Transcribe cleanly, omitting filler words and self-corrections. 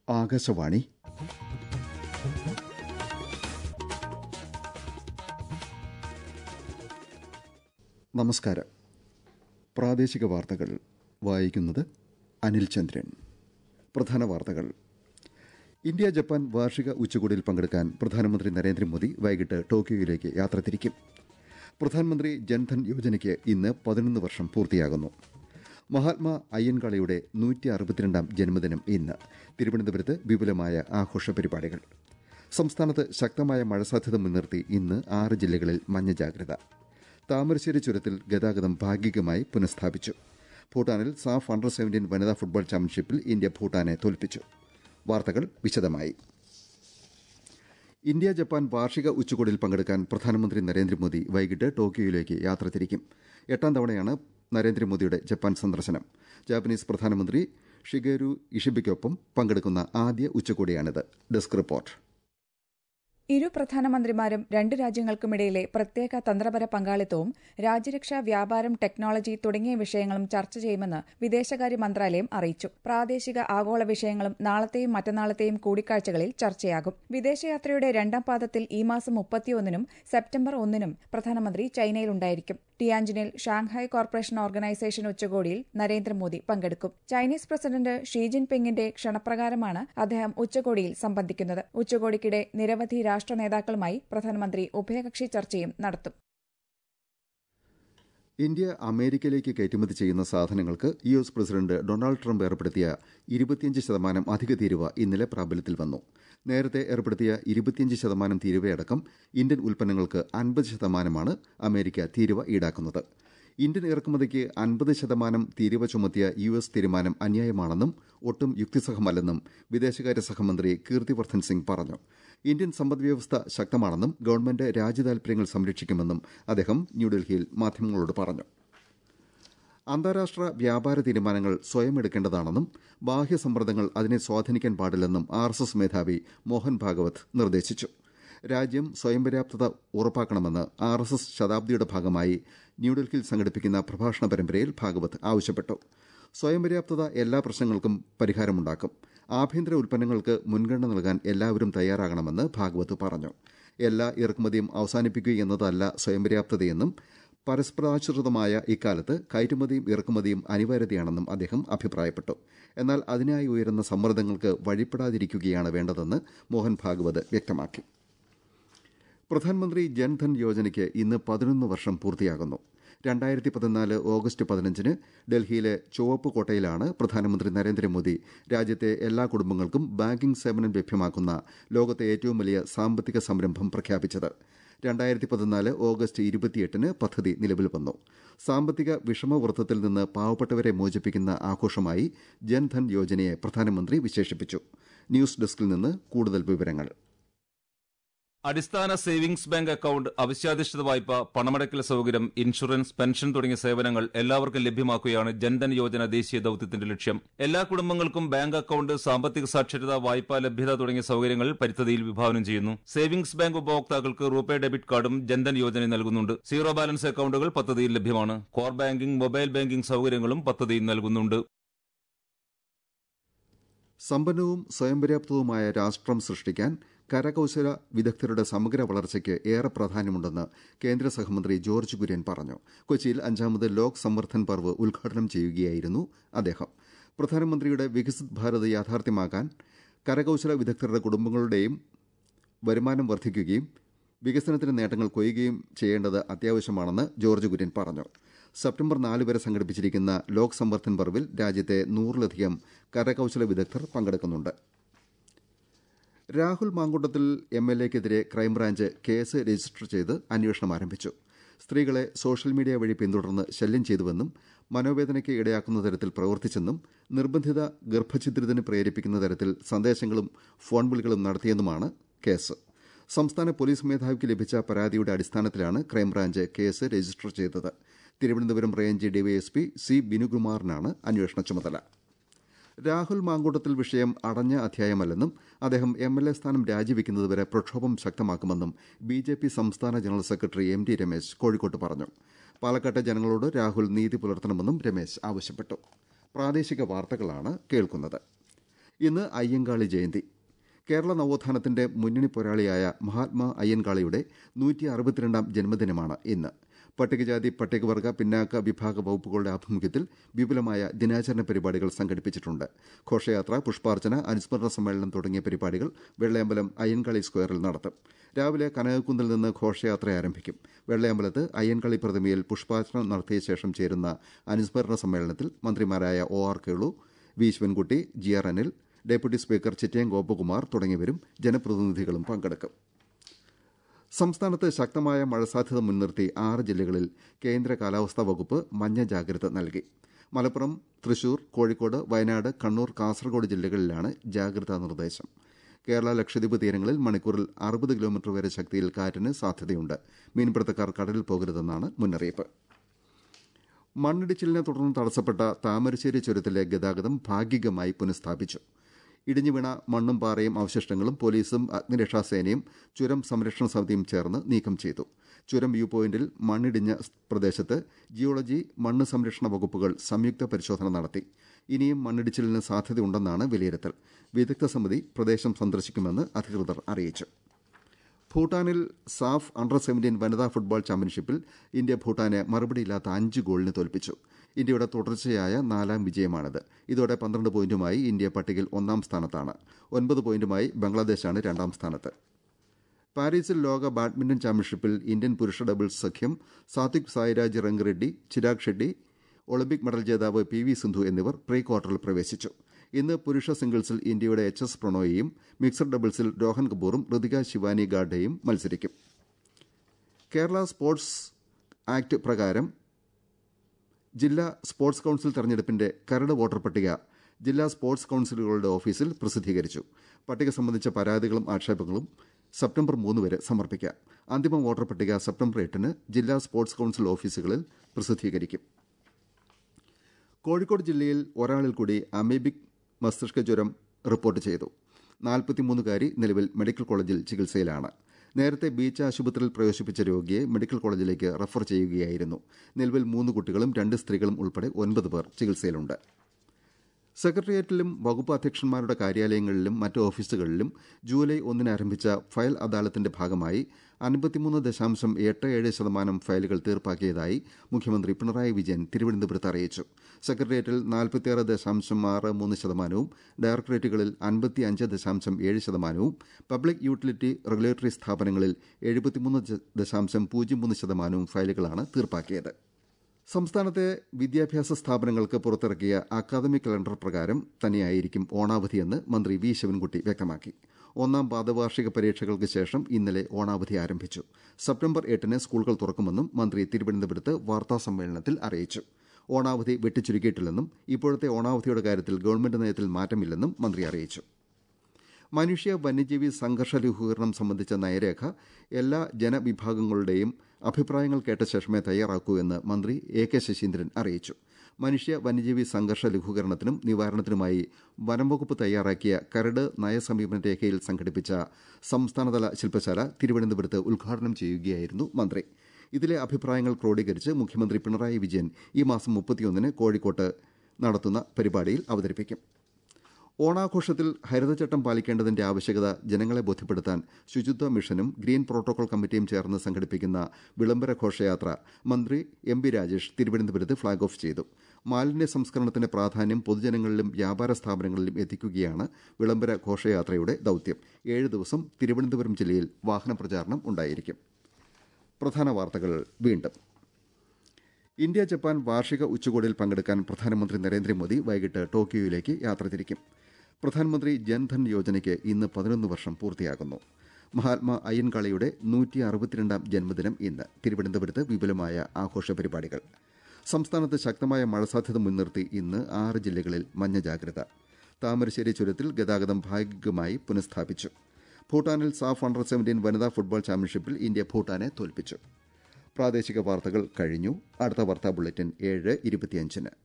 ആകാശവാണി. നമസ്കാരം. പ്രാദേശിക വാർത്തകൾ വായിക്കുന്നത് അനിൽ ചന്ദ്രൻ. പ്രധാന വാർത്തകൾ. ഇന്ത്യ ജപ്പാൻ വാർഷിക ഉച്ചകോടിയിൽ പങ്കെടുക്കാൻ പ്രധാനമന്ത്രി നരേന്ദ്രമോദി വൈകിട്ട് ടോക്കിയോയിലേക്ക് യാത്ര തിരിക്കും. പ്രധാനമന്ത്രി ജൻധൻ യോജനയ്ക്ക് ഇന്ന് 11 വർഷം പൂർത്തിയാകുന്നു. മഹാത്മാ അയ്യൻകാളിയുടെ 162ാം ജന്മദിനം ഇന്ന്. തിരുവനന്തപുരത്ത് വിപുലമായ ആഘോഷ പരിപാടികൾ. സംസ്ഥാനത്ത് ശക്തമായ മഴ സാധ്യത മുൻനിർത്തി ഇന്ന് 6 ജില്ലകളിൽ മഞ്ഞ ജാഗ്രത. താമരശ്ശേരി ചുരത്തിൽ ഗതാഗതം ഭാഗികമായി പുനഃസ്ഥാപിച്ചു. ഭൂട്ടാനിൽ സാഫ് അണ്ടർ-17 വനിതാ ഫുട്ബോൾ ചാമ്പ്യൻഷിപ്പിൽ ഇന്ത്യ ഭൂട്ടാനെ തോൽപ്പിച്ചു. വാർത്തകൾ വിശദമായി. ഇന്ത്യ ജപ്പാൻ വാർഷിക ഉച്ചകോടിയിൽ പങ്കെടുക്കാൻ പ്രധാനമന്ത്രി നരേന്ദ്രമോദി വൈകിട്ട് ടോക്കിയോയിലേക്ക് യാത്ര തിരിക്കും. 8ാം തവണയാണ് നരേന്ദ്രമോദിയുടെ ജപ്പാൻ സന്ദർശനം. ജാപ്പനീസ് പ്രധാനമന്ത്രി ഷിഗേരു ഇഷിബയ്ക്കൊപ്പം പങ്കെടുക്കുന്ന ആദ്യ ഉച്ചകോടിയാണിത്. Desk report. ഇരു പ്രധാനമന്ത്രിമാരും രണ്ട് രാജ്യങ്ങൾക്കുമിടയിലെ പ്രത്യേക തന്ത്രപര പങ്കാളിത്തവും രാജ്യരക്ഷ, വ്യാപാരം, ടെക്നോളജി തുടങ്ങിയ വിഷയങ്ങളും ചർച്ച ചെയ്യുമെന്ന് വിദേശകാര്യ മന്ത്രാലയം അറിയിച്ചു. പ്രാദേശിക, ആഗോള വിഷയങ്ങളും നാളത്തെയും മറ്റന്നാളത്തെയും കൂടിക്കാഴ്ചകളിൽ ചർച്ചയാകും. വിദേശയാത്രയുടെ 2ാം പാദത്തിൽ ഈ മാസം 31-നും സെപ്റ്റംബർ 1-നും പ്രധാനമന്ത്രി ചൈനയിലുണ്ടായിരിക്കും. ടിയാൻജിനിൽ ഷാങ്ഹായ് കോർപ്പറേഷൻ ഓർഗനൈസേഷൻ ഉച്ചകോടിയിൽ നരേന്ദ്രമോദി പങ്കെടുക്കും. ചൈനീസ് പ്രസിഡന്റ് ഷീ ജിൻപിങ്ങിന്റെ ക്ഷണപ്രകാരമാണ് അദ്ദേഹം ഉച്ചകോടിയിൽ സംബന്ധിക്കുന്നത്. ഉച്ചകോടിക്കിടെ നിരവധി രാഷ്ട്ര നേതാക്കളുമായി പ്രധാനമന്ത്രി ഉഭയകക്ഷി ചർച്ചയും നടത്തും. ഇന്ത്യ അമേരിക്കയിലേക്ക് കയറ്റുമതി ചെയ്യുന്ന സാധനങ്ങൾക്ക് US പ്രസിഡന്റ് ഡൊണാൾഡ് ട്രംപ് ഏർപ്പെടുത്തിയ 25% അധിക തീരുവ ഇന്നലെ പ്രാബല്യത്തിൽ വന്നു. നേരത്തെ ഏർപ്പെടുത്തിയ 25% തീരുവയടക്കം ഇന്ത്യൻ ഉൽപ്പന്നങ്ങൾക്ക് 50%മാണ് അമേരിക്ക തീരുവ ഈടാക്കുന്നത്. ഇന്ത്യൻ ഇറക്കുമതിക്ക് 50% തീരുവ ചുമത്തിയ US തീരുമാനം അന്യായമാണെന്നും ഒട്ടും യുക്തിസഹമല്ലെന്നും വിദേശകാര്യ സഹമന്ത്രി കീർത്തിവർദ്ധൻ സിംഗ് പറഞ്ഞു. ഇന്ത്യൻ സമ്പദ്വ്യവസ്ഥ ശക്തമാണെന്നും ഗവൺമെന്റ് രാജ്യതാൽപര്യങ്ങൾ സംരക്ഷിക്കുമെന്നും അദ്ദേഹം ന്യൂഡൽഹിയിൽ മാധ്യമങ്ങളോട് പറഞ്ഞു. അന്താരാഷ്ട്ര വ്യാപാര തീരുമാനങ്ങൾ സ്വയം എടുക്കേണ്ടതാണെന്നും ബാഹ്യസമ്മർദ്ദങ്ങൾ അതിനെ സ്വാധീനിക്കാൻ പാടില്ലെന്നും RSS മേധാവി മോഹൻ ഭാഗവത് നിർദ്ദേശിച്ചു. രാജ്യം സ്വയം പര്യാപ്തത ഉറപ്പാക്കണമെന്ന് RSS ശതാബ്ദിയുടെ ഭാഗമായി ന്യൂഡൽഹിയിൽ സംഘടിപ്പിക്കുന്ന പ്രഭാഷണ പരമ്പരയിൽ ഭാഗവത് ആവശ്യപ്പെട്ടു. സ്വയം പര്യാപ്തത എല്ലാ പ്രശ്നങ്ങൾക്കും പരിഹാരമുണ്ടാക്കും. ആഭ്യന്തര ഉൽപ്പന്നങ്ങൾക്ക് മുൻഗണന നൽകാൻ എല്ലാവരും തയ്യാറാകണമെന്ന് ഭാഗവത് പറഞ്ഞു. എല്ലാ ഇറക്കുമതിയും അവസാനിപ്പിക്കുകയെന്നതല്ല സ്വയം പര്യാപ്തതയെന്നും പരസ്പരാശ്രിതമായ ഇക്കാലത്ത് കയറ്റുമതിയും ഇറക്കുമതിയും അനിവാര്യതയാണെന്നും അദ്ദേഹം അഭിപ്രായപ്പെട്ടു. എന്നാൽ അതിനായി ഉയരുന്ന സമ്മർദ്ദങ്ങൾക്ക് വഴിപ്പെടാതിരിക്കുകയാണ് വേണ്ടതെന്ന് മോഹൻ ഭാഗവത് വ്യക്തമാക്കി. പ്രധാനമന്ത്രി ജൻധൻ യോജനയ്ക്ക് ഇന്ന് 11 വർഷം പൂർത്തിയാകുന്നു. 2014 ഓഗസ്റ്റ് 15-ന് ഡൽഹിയിലെ ചുവപ്പ് കോട്ടയിലാണ് പ്രധാനമന്ത്രി നരേന്ദ്രമോദി രാജ്യത്തെ എല്ലാ കുടുംബങ്ങൾക്കും ബാങ്കിംഗ് സേവനം ലഭ്യമാക്കുന്ന ലോകത്തെ ഏറ്റവും വലിയ സാമ്പത്തിക സംരംഭം പ്രഖ്യാപിച്ചത്. 2014 ഓഗസ്റ്റ് 28-ന് പദ്ധതി നിലവിൽ വന്നു. സാമ്പത്തിക വിഷമവൃത്തത്തിൽ നിന്ന് പാവപ്പെട്ടവരെ മോചിപ്പിക്കുന്ന ആഘോഷമായി ജൻധൻ യോജനയെ പ്രധാനമന്ത്രി വിശേഷിപ്പിച്ചു. ന്യൂസ് ഡെസ്കിൽ നിന്ന് കൂടുതൽ വിവരങ്ങൾ. അടിസ്ഥാന സേവിംഗ്സ് ബാങ്ക് അക്കൌണ്ട്, അവശ്യാധിഷ്ഠിത വായ്പ, പണമടയ്ക്കൽ സൌകര്യം, ഇൻഷുറൻസ്, പെൻഷൻ തുടങ്ങിയ സേവനങ്ങൾ എല്ലാവർക്കും ലഭ്യമാക്കുകയാണ് ജൻധൻ യോജന ദേശീയ ദൌത്യത്തിന്റെ ലക്ഷ്യം. എല്ലാ കുടുംബങ്ങൾക്കും ബാങ്ക് അക്കൌണ്ട്, സാമ്പത്തിക സാക്ഷരത, വായ്പാ ലഭ്യത തുടങ്ങിയ സൌകര്യങ്ങൾ പദ്ധതിയിൽ വിഭാവനം ചെയ്യുന്നു. സേവിംഗ്സ് ബാങ്ക് ഉപഭോക്താക്കൾക്ക് റൂപേ ഡെബിറ്റ് കാർഡും ജൻധൻ യോജന നൽകുന്നുണ്ട്. സീറോ ബാലൻസ് അക്കൌണ്ടുകൾ പദ്ധതിയിൽ ലഭ്യമാണ്. കോർ ബാങ്കിംഗ്, മൊബൈൽ ബാങ്കിംഗ് സൌകര്യങ്ങളും പദ്ധതിയിൽ നൽകുന്നുണ്ട്. സമ്പന്നവും സ്വയം പര്യാപ്തവുമായ രാഷ്ട്രം സൃഷ്ടിക്കാൻ കരകൌശല വിദഗ്ധരുടെ സമഗ്ര വളർച്ചയ്ക്ക് ഏറെ പ്രാധാന്യമുണ്ടെന്ന് കേന്ദ്ര സഹമന്ത്രി ജോർജ് കുര്യൻ പറഞ്ഞു. കൊച്ചിയിൽ 5ാമത് ലോക് സംവർദ്ധൻ പർവ് ഉദ്ഘാടനം ചെയ്യുകയായിരുന്നു അദ്ദേഹം. പ്രധാനമന്ത്രിയുടെ വികസിത് ഭാരത് യാഥാർത്ഥ്യമാക്കാൻ കരകൌശല വിദഗ്ധരുടെ കുടുംബങ്ങളുടെയും വരുമാനം വർദ്ധിക്കുകയും വികസനത്തിന് നേട്ടങ്ങൾ കൊയ്യുകയും ചെയ്യേണ്ടത് അത്യാവശ്യമാണെന്ന് ജോർജ് കുര്യൻ പറഞ്ഞു. സെപ്റ്റംബർ 4 വരെ സംഘടിപ്പിച്ചിരിക്കുന്ന ലോക് സംവർദ്ധൻ പർവിൽ രാജ്യത്തെ 100-ലധികം കരകൌശല വിദഗ്ധർ പങ്കെടുക്കുന്നുണ്ട്. രാഹുൽ മാങ്കൂട്ടത്തിൽ MLAക്കെതിരെ ക്രൈംബ്രാഞ്ച് കേസ് രജിസ്റ്റർ ചെയ്ത് അന്വേഷണം ആരംഭിച്ചു. സ്ത്രീകളെ സോഷ്യൽ മീഡിയ വഴി പിന്തുടർന്ന് ശല്യം ചെയ്തുവെന്നും മനോവേദനയ്ക്ക് ഇടയാക്കുന്ന തരത്തിൽ പ്രവർത്തിച്ചെന്നും നിർബന്ധിത ഗർഭഛിദ്രത്തിന് പ്രേരിപ്പിക്കുന്ന തരത്തിൽ സന്ദേശങ്ങളും ഫോൺ വിളികളും നടത്തിയെന്നുമാണ് കേസ്. സംസ്ഥാന പോലീസ് മേധാവിക്ക് ലഭിച്ച പരാതിയുടെ അടിസ്ഥാനത്തിലാണ് ക്രൈംബ്രാഞ്ച് കേസ് രജിസ്റ്റർ ചെയ്തത്. തിരുവനന്തപുരം റേഞ്ച് ഡിവൈഎസ്പി C ബിനുകുമാറിനാണ് അന്വേഷണ ചുമതല. രാഹുൽ മാങ്കൂട്ടത്തിൽ വിഷയം അടഞ്ഞ അധ്യായമല്ലെന്നും അദ്ദേഹം MLA സ്ഥാനം രാജിവെക്കുന്നതുവരെ പ്രക്ഷോഭം ശക്തമാക്കുമെന്നും BJP സംസ്ഥാന ജനറൽ സെക്രട്ടറി MT രമേശ് കോഴിക്കോട്ട് പറഞ്ഞു. പാലക്കാട്ടെ ജനങ്ങളോട് രാഹുൽ നീതി പുലർത്തണമെന്നും രമേശ് ആവശ്യപ്പെട്ടു. പ്രാദേശിക വാർത്തകളാണ് കേൾക്കുന്നത്. ഇന്ന് അയ്യങ്കാളി ജയന്തി. കേരള നവോത്ഥാനത്തിന്റെ മുന്നണി പോരാളിയായ മഹാത്മാ അയ്യൻകാളിയുടെ 162ാം ജന്മദിനമാണ് ഇന്ന്. പട്ടികജാതി പട്ടികവർഗ പിന്നാക്ക വിഭാഗ വകുപ്പുകളുടെ ആഭിമുഖ്യത്തിൽ വിപുലമായ ദിനാചരണ പരിപാടികൾ സംഘടിപ്പിച്ചിട്ടുണ്ട്. ഘോഷയാത്ര, പുഷ്പാർച്ചന, അനുസ്മരണ സമ്മേളനം തുടങ്ങിയ പരിപാടികൾ വെള്ളയമ്പലം അയ്യൻകാളി സ്ക്വയറിൽ നടത്തും. രാവിലെ കനകക്കുന്നിൽ നിന്ന് ഘോഷയാത്ര ആരംഭിക്കും. വെള്ളയമ്പലത്ത് അയ്യൻകാളി പ്രതിമയിൽ പുഷ്പാർച്ചന നടത്തിയ ശേഷം ചേരുന്ന അനുസ്മരണ സമ്മേളനത്തിൽ മന്ത്രിമാരായ OR Kelu, V Sivankutty, GR Anil, deputy speaker Chittayam Gopakumar തുടങ്ങിയവരും ജനപ്രതിനിധികളും പങ്കെടുക്കും. സംസ്ഥാനത്ത് ശക്തമായ മഴ സാധ്യത മുൻനിർത്തി 6 ജില്ലകളിൽ കേന്ദ്ര കാലാവസ്ഥാ വകുപ്പ് മഞ്ഞ ജാഗ്രത നൽകി. മലപ്പുറം, തൃശൂർ, കോഴിക്കോട്, വയനാട്, കണ്ണൂർ, കാസർഗോഡ് ജില്ലകളിലാണ് ജാഗ്രതാ നിർദ്ദേശം. കേരള ലക്ഷദ്വീപ് തീരങ്ങളിൽ മണിക്കൂറിൽ 60 കിലോമീറ്റർ വരെ ശക്തിയിൽ കാറ്റിന് സാധ്യതയുണ്ട്. മീൻപിടുത്തക്കാർ കടലിൽ പോകരുതെന്നാണ് മുന്നറിയിപ്പ്. മണ്ണിടിച്ചിലിനെ തുടർന്ന് തടസ്സപ്പെട്ട താമരശ്ശേരി ചുരത്തിലെ ഗതാഗതം ഭാഗികമായി പുനഃസ്ഥാപിച്ചു. ഇടിഞ്ഞുവീണ മണ്ണും പാറയും അവശിഷ്ടങ്ങളും പോലീസും അഗ്നിരക്ഷാസേനയും ചുരം സംരക്ഷണ സമിതിയും ചേർന്ന് നീക്കം ചെയ്തു. ചുരം വ്യൂ പോയിന്റിൽ മണ്ണിടിഞ്ഞ പ്രദേശത്ത് ജിയോളജി, മണ്ണ് സംരക്ഷണ വകുപ്പുകൾ സംയുക്ത പരിശോധന നടത്തി. ഇനിയും മണ്ണിടിച്ചിലിന് സാധ്യതയുണ്ടെന്നാണ് വിലയിരുത്തൽ. വിദഗ്ധ സമിതി പ്രദേശം സന്ദർശിക്കുമെന്ന് അധികൃതർ അറിയിച്ചു. ഭൂട്ടാനിൽ സാഫ് അണ്ടർ-17 വനിതാ ഫുട്ബോൾ ചാമ്പ്യൻഷിപ്പിൽ ഇന്ത്യ ഭൂട്ടാനെ മറുപടിയില്ലാത്ത 5 ഗോളിന് തോൽപ്പിച്ചു. ഇന്ത്യയുടെ തുടർച്ചയായ 4ാം വിജയമാണിത്. ഇതോടെ 12 പോയിന്റുമായി ഇന്ത്യ പട്ടികയിൽ 1ാം സ്ഥാനത്താണ്. 9 പോയിന്റുമായി ബംഗ്ലാദേശാണ് 2ാം സ്ഥാനത്ത്. പാരീസിൽ ലോക ബാഡ്മിന്റൺ ചാമ്പ്യൻഷിപ്പിൽ ഇന്ത്യൻ പുരുഷ ഡബിൾസ് സഖ്യം സാത്വിക് സായിരാജ് റംഗറെഡ്ഡി, ചിരാഗ് ഷെഡ്ഡി, ഒളിമ്പിക് മെഡൽ ജേതാവ് PV സിന്ധു എന്നിവർ പ്രീ ക്വാർട്ടറിൽ പ്രവേശിച്ചു. ഇന്ന് പുരുഷ സിംഗിൾസിൽ ഇന്ത്യയുടെ HS പ്രണോയിയും മിക്സഡ് ഡബിൾസിൽ രോഹൻ കപൂറും ഋതിക ശിവാനി ഗാഡയും മത്സരിക്കും. കേരള സ്പോർട്സ് ആക്ട് പ്രകാരം ജില്ലാ സ്പോർട്സ് കൌൺസിൽ തെരഞ്ഞെടുപ്പിന്റെ കരട് വോട്ടർ പട്ടിക ജില്ലാ സ്പോർട്സ് കൌൺസിലുകളുടെ ഓഫീസിൽ പ്രസിദ്ധീകരിച്ചു. പട്ടിക സംബന്ധിച്ച പരാതികളും ആക്ഷേപങ്ങളും സെപ്റ്റംബർ 3 വരെ സമർപ്പിക്കാം. അന്തിമ വോട്ടർ പട്ടിക സെപ്റ്റംബർ 8 ജില്ലാ സ്പോർട്സ് കൌൺസിൽ ഓഫീസുകളിൽ പ്രസിദ്ധീകരിക്കും. കോഴിക്കോട് ജില്ലയിൽ ഒരാളിൽ കൂടി അമീബിക് മസ്തിഷ്ക ജ്വരം റിപ്പോർട്ട് ചെയ്തു. 43കാരി നിലവിൽ മെഡിക്കൽ കോളേജിൽ ചികിത്സയിലാണ്. നേരത്തെ ബീച്ച് ആശുപത്രിയിൽ പ്രവേശിപ്പിച്ച രോഗിയെ മെഡിക്കൽ കോളേജിലേക്ക് റഫർ ചെയ്യുകയായിരുന്നു. നിലവിൽ 3 കുട്ടികളും 2 സ്ത്രീകളും ഉൾപ്പെടെ 9 പേർ ചികിത്സയിലുണ്ട്. സെക്രട്ടേറിയറ്റിലും വകുപ്പ് അധ്യക്ഷന്മാരുടെ കാര്യാലയങ്ങളിലും മറ്റ് ഓഫീസുകളിലും ജൂലൈ 1 ആരംഭിച്ച ഫയൽ അദാലത്തിന്റെ ഭാഗമായി 53.87% ഫയലുകൾ തീർപ്പാക്കിയതായി മുഖ്യമന്ത്രി പിണറായി വിജയൻ തിരുവനന്തപുരത്ത് അറിയിച്ചു. സെക്രട്ടേറിയറ്റിൽ 46.13%, ഡയറക്ടറേറ്റുകളിൽ 55.7%, പബ്ലിക് യൂട്ടിലിറ്റി റെഗുലേറ്ററി സ്ഥാപനങ്ങളിൽ 73.03% ഫയലുകളാണ് തീർപ്പാക്കിയത്. സംസ്ഥാനത്തെ വിദ്യാഭ്യാസ സ്ഥാപനങ്ങൾക്ക് പുറത്തിറക്കിയ അക്കാദമിക് കലണ്ടർ പ്രകാരം തന്നെയായിരിക്കും ഓണാവധിയെന്ന് മന്ത്രി വി ശിവൻകുട്ടി വ്യക്തമാക്കി. 1ാം പാദവാർഷിക പരീക്ഷകൾക്ക് ശേഷം ഇന്നലെ ഓണാവധി ആരംഭിച്ചു. സെപ്റ്റംബർ 8 സ്കൂളുകൾ തുറക്കുമെന്നും മന്ത്രി തിരുവനന്തപുരത്ത് വാർത്താസമ്മേളനത്തിൽ അറിയിച്ചു. ഓണാവധി വെട്ടിച്ചുരുക്കിയിട്ടില്ലെന്നും ഇപ്പോഴത്തെ ഓണാവധിയുടെ കാര്യത്തിൽ ഗവൺമെന്റ് നയത്തിൽ മാറ്റമില്ലെന്നും മന്ത്രി അറിയിച്ചു. മനുഷ്യ വന്യജീവി സംഘർഷ ലഘൂകരണം സംബന്ധിച്ച നയരേഖ എല്ലാ ജനവിഭാഗങ്ങളുടെയും അഭിപ്രായങ്ങൾ കേട്ട ശേഷമേ തയ്യാറാക്കൂ എന്ന് മന്ത്രി AK ശശീന്ദ്രൻ അറിയിച്ചു. മനുഷ്യ വന്യജീവി സംഘർഷ ലഘൂകരണത്തിനും നിവാരണത്തിനുമായി വനംവകുപ്പ് തയ്യാറാക്കിയ കരട് നയസമീപന രേഖയിൽ സംഘടിപ്പിച്ച സംസ്ഥാനതല ശില്പശാല തിരുവനന്തപുരത്ത് ഉദ്ഘാടനം ചെയ്യുകയായിരുന്നു മന്ത്രി. ഇതിലെ അഭിപ്രായങ്ങൾ ക്രോഡീകരിച്ച് മുഖ്യമന്ത്രി പിണറായി വിജയൻ ഈ മാസം 31 കോഴിക്കോട്ട് നടത്തുന്ന പരിപാടിയിൽ അവതരിപ്പിക്കും. ഓണാഘോഷത്തിൽ ഹരിതചട്ടം പാലിക്കേണ്ടതിന്റെ ആവശ്യകത ജനങ്ങളെ ബോധ്യപ്പെടുത്താൻ ശുചിത്വ മിഷനും ഗ്രീൻ പ്രോട്ടോകോൾ കമ്മിറ്റിയും ചേർന്ന് സംഘടിപ്പിക്കുന്ന വിളംബര ഘോഷയാത്ര മന്ത്രി MB രാജേഷ് തിരുവനന്തപുരത്ത് ഫ്ളാഗ് ഓഫ് ചെയ്തു. മാലിന്യ സംസ്കരണത്തിന്റെ പ്രാധാന്യം പൊതുജനങ്ങളിലും വ്യാപാര സ്ഥാപനങ്ങളിലും എത്തിക്കുകയാണ് വിളംബര ഘോഷയാത്രയുടെ ദൌത്യം. 7 ദിവസം തിരുവനന്തപുരം ജില്ലയിൽ വാഹന പ്രചാരണം ഉണ്ടായിരിക്കും. പ്രധാന വാർത്തകൾ വീണ്ടും. ഇന്ത്യ ജപ്പാൻ വാർഷിക ഉച്ചകോടിയിൽ പങ്കെടുക്കാൻ പ്രധാനമന്ത്രി നരേന്ദ്രമോദി വൈകിട്ട് ടോക്കിയോയിലേക്ക് യാത്ര തിരിക്കും. പ്രധാനമന്ത്രി ജൻധൻ യോജനയ്ക്ക് ഇന്ന് 11 വർഷം പൂർത്തിയാകുന്നു. മഹാത്മാ അയ്യൻകാളിയുടെ 162ാം ജന്മദിനം ഇന്ന്. തിരുവനന്തപുരത്ത് വിപുലമായ ആഘോഷ പരിപാടികൾ. സംസ്ഥാനത്ത് ശക്തമായ മഴ സാധ്യത മുൻനിർത്തി ഇന്ന് 6 ജില്ലകളിൽ മഞ്ഞ ജാഗ്രത. താമരശ്ശേരി ചുരത്തിൽ ഗതാഗതം ഭാഗികമായി പുനഃസ്ഥാപിച്ചു. ഭൂട്ടാനിൽ സാഫ് അണ്ടർ-17 വനിതാ ഫുട്ബോൾ ചാമ്പ്യൻഷിപ്പിൽ ഇന്ത്യ ഭൂട്ടാനെ തോൽപ്പിച്ചു. പ്രാദേശിക വാർത്തകൾ കഴിഞ്ഞു. അടുത്ത വാർത്താ ബുള്ളറ്റിൻ 7:25.